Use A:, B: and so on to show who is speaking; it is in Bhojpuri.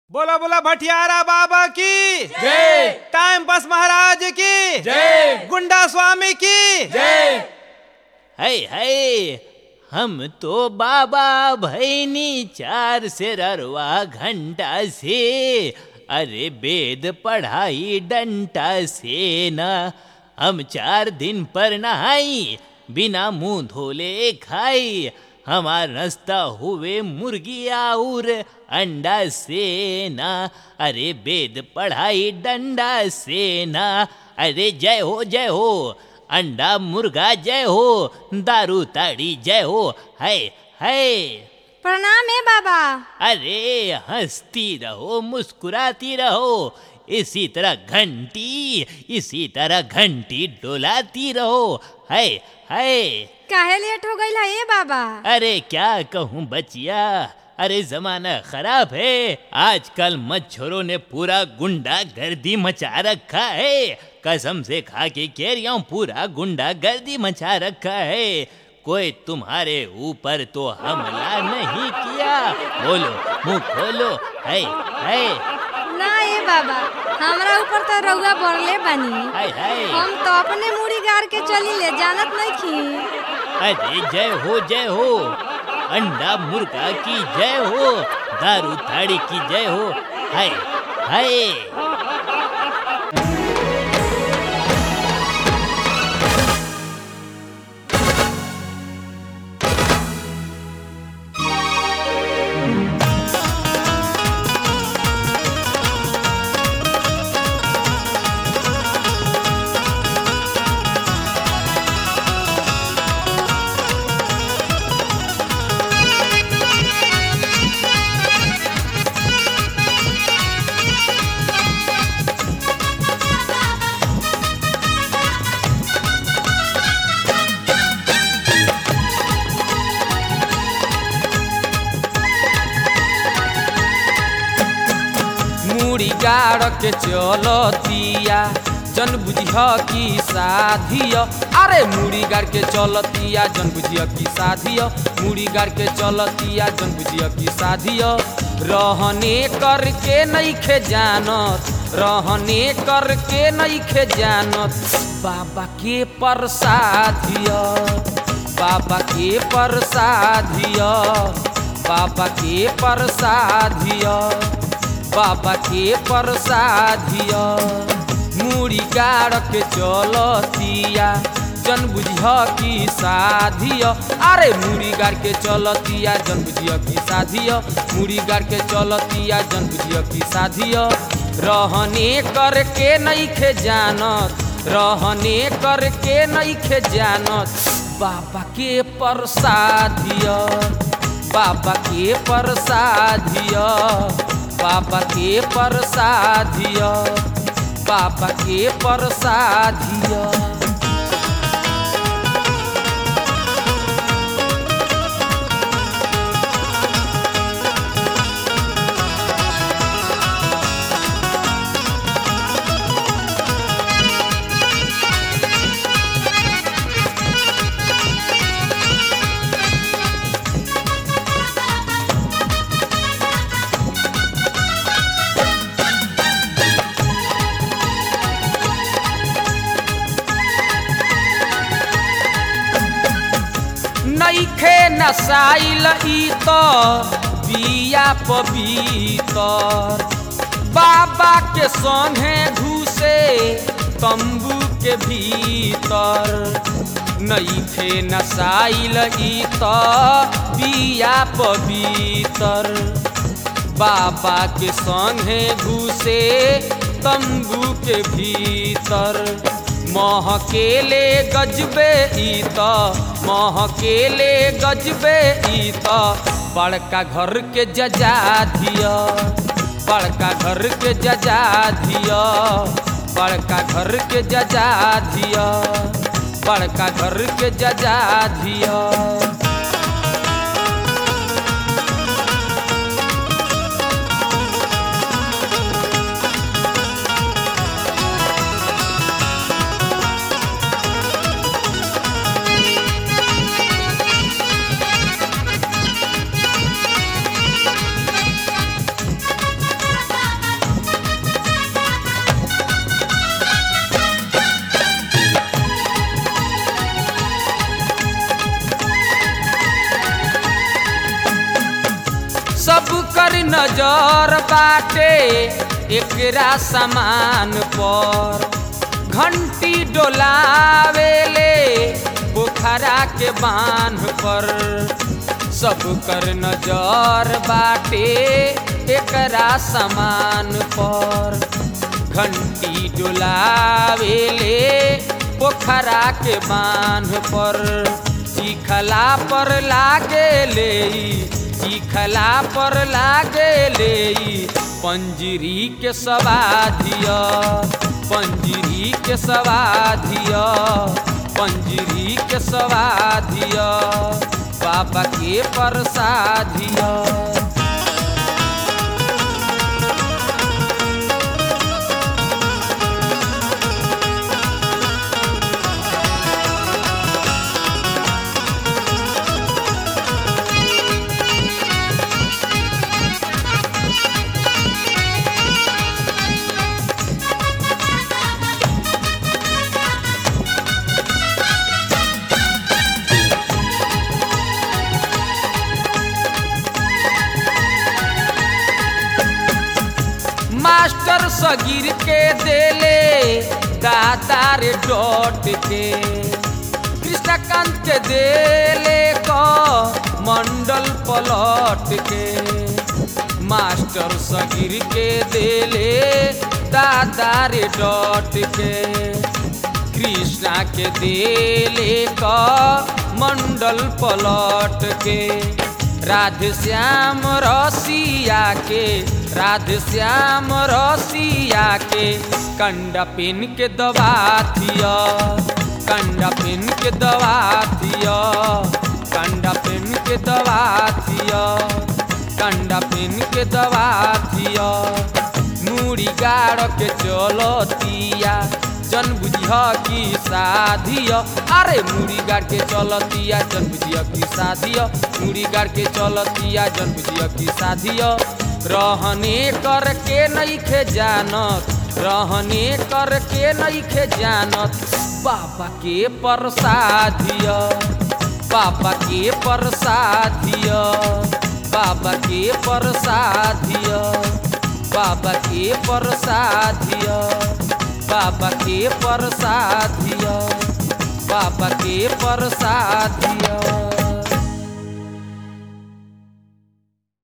A: बोला बोला भटियारा बाबा की
B: जय।
A: टाइम पास महाराज की
B: जय।
A: गुंडा स्वामी की
B: जय।
C: है हम तो बाबा भैनी 4 से ररवा घंटा से, अरे वेद पढ़ाई डंटा से न। हम 4 दिन पर नहाई, बिना मुंह धोले खाई। हमार नाश्ता हुए मुर्गी और अंडा से ना, अरे वेद पढ़ाई डंडा से ना। अरे जय हो अंडा मुर्गा जय हो, दारू ताड़ी जय हो। है
D: प्रणाम है बाबा।
C: अरे हंसती रहो मुस्कुराती रहो, इसी तरह घंटी डोलाती रहो। है
D: काहे लेट हो गई है बाबा?
C: अरे क्या कहूँ बचिया, अरे जमाना खराब है। आजकल मच्छरों ने पूरा गुंडा गर्दी मचा रखा है। कसम से खा के कह रहा हूँ, पूरा गुंडा गर्दी मचा रखा है। कोई तुम्हारे ऊपर तो हमला नहीं किया? बोलो, मुंह खोलो। है
D: ना ये बाबा, हमरा ऊपर तो रउआ बरले बानी। हम तो अपने मुड़ी गार के चली ले, जानत नहीं खी।
C: अरे जय हो, अंडा मुर्गा की जय हो, दारू ताड़ी की जय हो। है
B: मुड़ी गाड़ के चलतिया, जन बुझिया की साधिया। अरे मुड़ी गाड़ के चलतिया, जन बुझिया की साधिया। मुड़ी गाड़ के चलतिया, जन बुझिया की साधिया। रहने करके नइखे जानत, रहने करके नइखे जानत। बाबा के प्रसादिया, बाबा के प्रसादिया, बाबा के प्रसादिया, बाबा के प्रसादिया। मुड़ी गाड़ के चलतिया, जन बुझिया की साधिया। अरे मुड़ी गाड़ के चलतिया, जन बुझिया की साधिया। मुड़ी गाड़ के चलतिया, जन बुझिया की साधिया। रहने करके नइखे जानत, रहने करके नइखे जानत। बाबा के प्रसादिया, बाबा के प्रसादिया, बाबा के प्रसादिया, बाबा के प्रसादिया। नइखे नसाइल ई तो बिया पवितर। बाबा के संगे घुसे तंबू के भीतर। नइखे नसाइल ई तो बिया पवितर। बाबा के संगे घुसे तंबू के भीतर। महकेले गजबे ई तो, महकेले गजबे ई तो। बड़का घर के जजा धिया, बड़का घर के जजा धिया, बड़का घर के जजा धिया, बड़का घर के जजा धिया। नजर बाटे एकरा सामान पर घंटी डोलावेले पोखरा के बांध पर सब कर नजर बाटे एकरा सामान पर घंटी डोलावेले पोखरा के बांध पर चिखला पर लागेले चिखला पर लागेले पंजरी के सवाधिया पंजरी के सवाधिया पंजरी के सवाधिया बाबा के प्रसादिया मास्टर सगीर के देले दातार डॉट के कृष्णकांत के देले को मंडल पलट के मास्टर सगीर के देले दातार डॉट के कृष्णा के देले को मंडल पलट के राधे श्याम रसिया के राधे श्याम रसिया के कंडा पिन के दवा थिया कंडा पिन के दवा थिया कंडा पिन के दवा थिया कंडा पिन के दवा थिया मूड़ी गाड़ के चलतिया जन बुझिया की साधिया अरे मूड़ी गाड़ के चलतिया जन बुझिया की साधिया मूड़ी गाड़ के चलतिया जन बुझिया की साधिया रहने करके नहीं खे जानत रहने करके नहीं खे जानत बाबा के प्रसादिया बाबा के प्रसादिया बाबा के प्रसादिया बाबा के प्रसादिया बाबा के प्रसादिया बाबा के प्रसादिया।